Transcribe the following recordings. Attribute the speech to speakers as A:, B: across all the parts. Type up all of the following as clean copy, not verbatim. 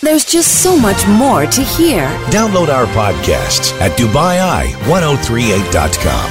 A: There's just so much more to hear.
B: Download our podcasts at DubaiI1038.com.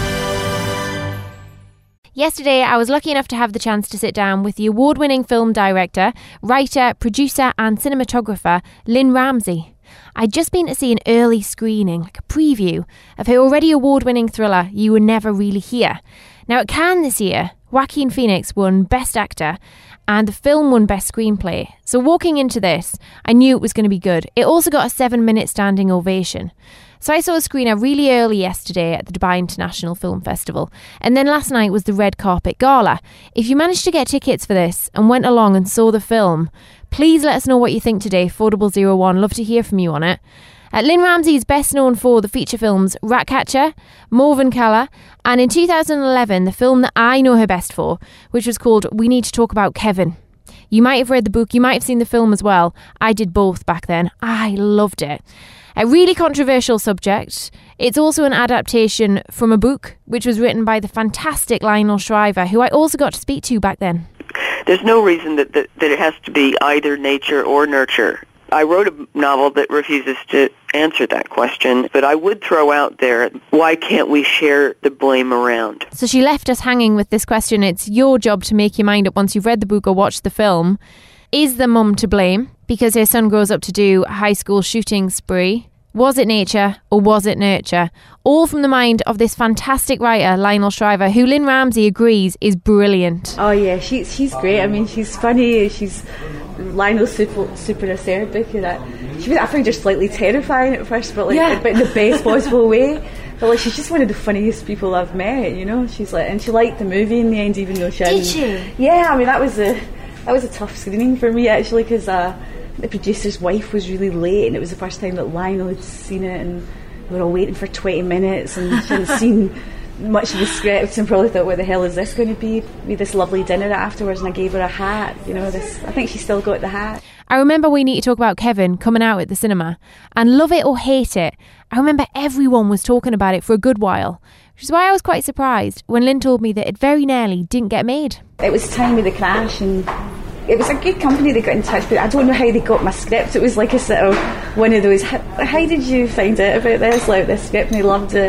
C: Yesterday, I was lucky enough to have the chance to sit down with the award-winning film director, writer, producer and cinematographer Lynne Ramsay. I'd just been to see an early screening, like a preview, of her already award-winning thriller You Were Never Really Here. Now at Cannes this year, Joaquin Phoenix won Best Actor and the film won Best Screenplay. So walking into this, I knew it was going to be good. It also got a 7-minute standing ovation. So I saw a screener really early yesterday at the Dubai International Film Festival. And then last night was the Red Carpet Gala. If you managed to get tickets for this and went along and saw the film, please let us know what you think today, 4001. Love to hear from you on it. Lynne Ramsay is best known for the feature films Ratcatcher, Morven Kala, and in 2011, the film that I know her best for, which was called We Need to Talk About Kevin. You might have read the book, you might have seen the film as well. I did both back then. I loved it. A really controversial subject. It's also an adaptation from a book, which was written by the fantastic Lionel Shriver, who I also got to speak to back then.
D: There's no reason that it has to be either nature or nurture. I wrote a novel that refuses to answer that question, but I would throw out there, why can't we share the blame around?
C: So she left us hanging with this question. It's your job to make your mind up once you've read the book or watched the film. Is the mum to blame because her son grows up to do a high school shooting spree? Was it nature or was it nurture? All from the mind of this fantastic writer, Lionel Shriver, who Lynne Ramsay agrees is brilliant.
E: Oh yeah, she's great. I mean, she's funny. Lionel's super acerbic. I found her slightly terrifying at first, but but in the best possible way. But she's just one of the funniest people I've met. You know, she's and she liked the movie in the end, even though she hadn't.
C: Did you?
E: Yeah, I mean that was a tough screening for me actually, because the producer's wife was really late, and it was the first time that Lionel had seen it, and we were all waiting for 20 minutes, and she hadn't seen much of the script, and probably thought, what the hell is this going to be? We had this lovely dinner afterwards, and I gave her a hat. You know, I think she still got the hat.
C: I remember We Need to Talk About Kevin coming out at the cinema, and love it or hate it, I remember everyone was talking about it for a good while, which is why I was quite surprised when Lynn told me that it very nearly didn't get made. It
E: was the time of the crash, and it was a good company that got in touch, but I don't know how they got my script. It was like a sort of one of those, how did you find out about this? Like this script, and they loved it.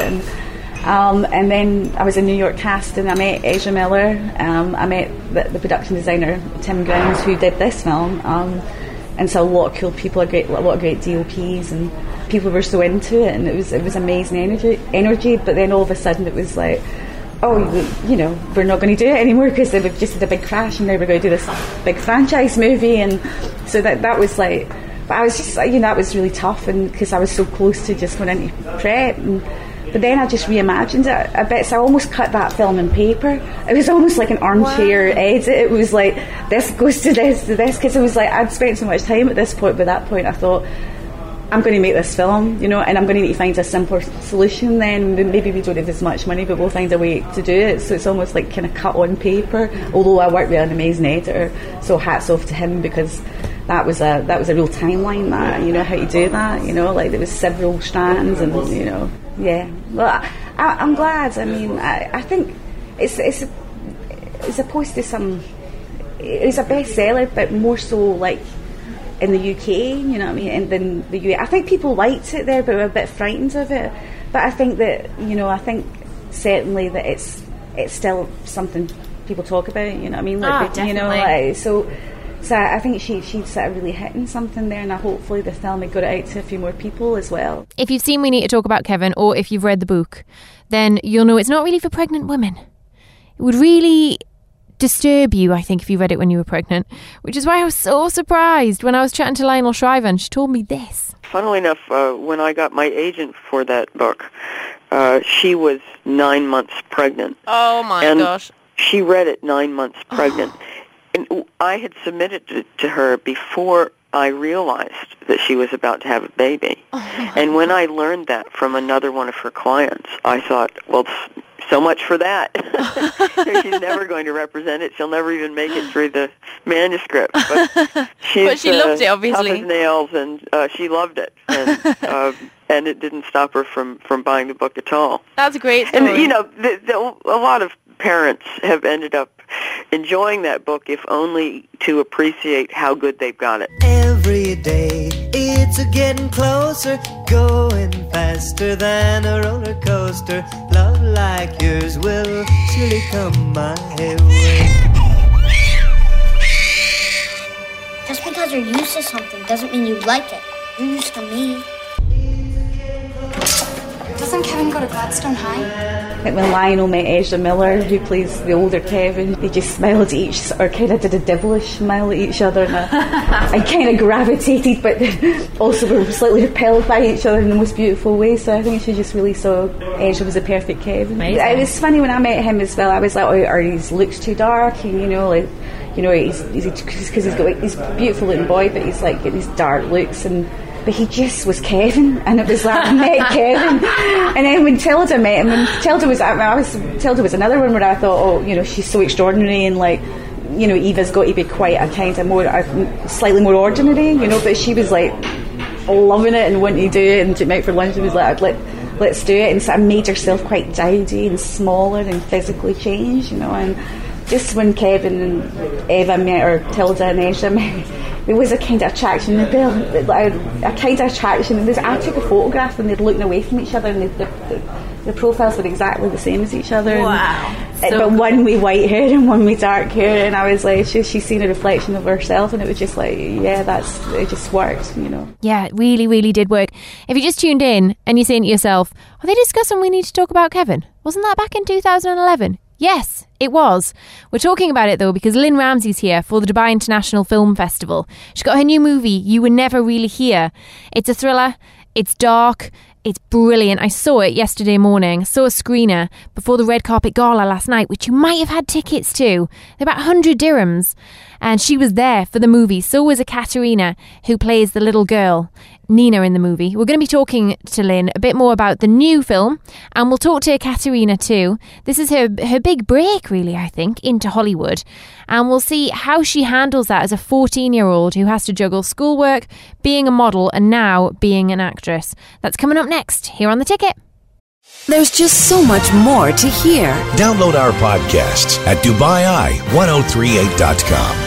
E: And then I was in New York cast, and I met Ezra Miller. I met the production designer, Tim Grounds, who did this film. And so a lot of cool people, a lot of great DOPs, and people were so into it, and it was amazing energy. But then all of a sudden it was like, oh, you know, we're not going to do it anymore because they've just had a big crash, and now we're going to do this big franchise movie. And so that was like, but I was just, you know, that was really tough, and because I was so close to just going into prep, but then I just reimagined it a bit, so I almost cut that film in paper. It was almost like an armchair edit. It was like, this goes to this, because it was like, I'd spent so much time at this point. By that point I thought, I'm going to make this film, you know, and I'm going to need to find a simpler solution then. Maybe we don't have as much money, but we'll find a way to do it. So it's almost like kind of cut on paper, although I worked with an amazing editor, so hats off to him, because that was a real timeline, that, you know, how to do that, you know, like there was several strands, and, you know, yeah. Well, I'm glad. I mean, I think it's opposed to some, it's a bestseller, but more so like in the UK, you know what I mean, and then the US. I think people liked it there, but were a bit frightened of it. But I think that, you know, I think certainly that it's still something people talk about, you know what I mean? Like,
C: definitely.
E: You know, like, so I think she's sort of really hitting something there, and hopefully the film had got it out to a few more people as well.
C: If you've seen We Need to Talk About Kevin, or if you've read the book, then you'll know it's not really for pregnant women. It would really disturb you, I think, if you read it when you were pregnant, which is why I was so surprised when I was chatting to Lionel Shriver and she told me this.
D: Funnily enough, when I got my agent for that book, she was 9 months pregnant.
C: Oh my gosh.
D: She read it 9 months pregnant. And I had submitted it to her before I realized that she was about to have a baby. And when I learned that from another one of her clients, I thought, well, so much for that. She's never going to represent it. She'll never even make it through the manuscript. But she
C: loved it, obviously.
D: Tough as nails, and she loved it. And it didn't stop her from buying the book at all.
C: That's a great story.
D: And, you know, a lot of parents have ended up enjoying that book, if only to appreciate how good they've got it.
F: Every day It's a getting closer, going faster than a roller coaster. Love like yours will surely come my way.
G: Just because you're used to something doesn't mean you like it. You're used to me.
H: Doesn't Kevin go to Gladstone High?
E: Like when Lionel met Ezra Miller, who plays the older Kevin, they just smiled at each, or kind of did a devilish smile at each other, and kind of gravitated, but also were slightly repelled by each other in the most beautiful way. So I think she just really saw Ezra was the perfect Kevin.
C: Amazing.
E: It was funny when I met him as well. I was like, oh, are his looks too dark? And he's he's a beautiful looking boy, but he's like getting these dark looks But he just was Kevin, and it was like I met Kevin. And then when Tilda met him, and Tilda was another one where I thought, she's so extraordinary, and like, Eva's got to be quite a kind of slightly more ordinary, but she was like loving it and wanting to do it, and took me out for lunch and was like, let's do it, and sort of made herself quite dowdy and smaller and physically changed, and just when Kevin and Eva met, or Tilda and Ezra met, there was a kind of attraction. I took a photograph and they're looking away from each other, and the profiles were exactly the same as each other.
C: Wow.
E: But one with white hair and one with dark hair, and I was like, she's seen a reflection of herself, and it was just like, yeah, it just worked,
C: Yeah, it really, really did work. If you just tuned in and you're saying to yourself, are they discussing we need to talk about Kevin? Wasn't that back in 2011? Yes, it was. We're talking about it though because Lynn Ramsey's here for the Dubai International Film Festival. She's got her new movie, You Were Never Really Here. It's a thriller, it's dark, it's brilliant. I saw it yesterday morning. I saw a screener before the red carpet gala last night, which you might have had tickets to. They're about 100 dirhams. And she was there for the movie. So was Ekaterina, who plays the little girl, Nina, in the movie. We're going to be talking to Lynn a bit more about the new film, and we'll talk to Ekaterina too. This is her big break, really, I think, into Hollywood. And we'll see how she handles that as a 14-year-old who has to juggle schoolwork, being a model, and now being an actress. That's coming up next here on The Ticket.
A: There's just so much more to hear.
B: Download our podcasts at DubaiEye1038.com.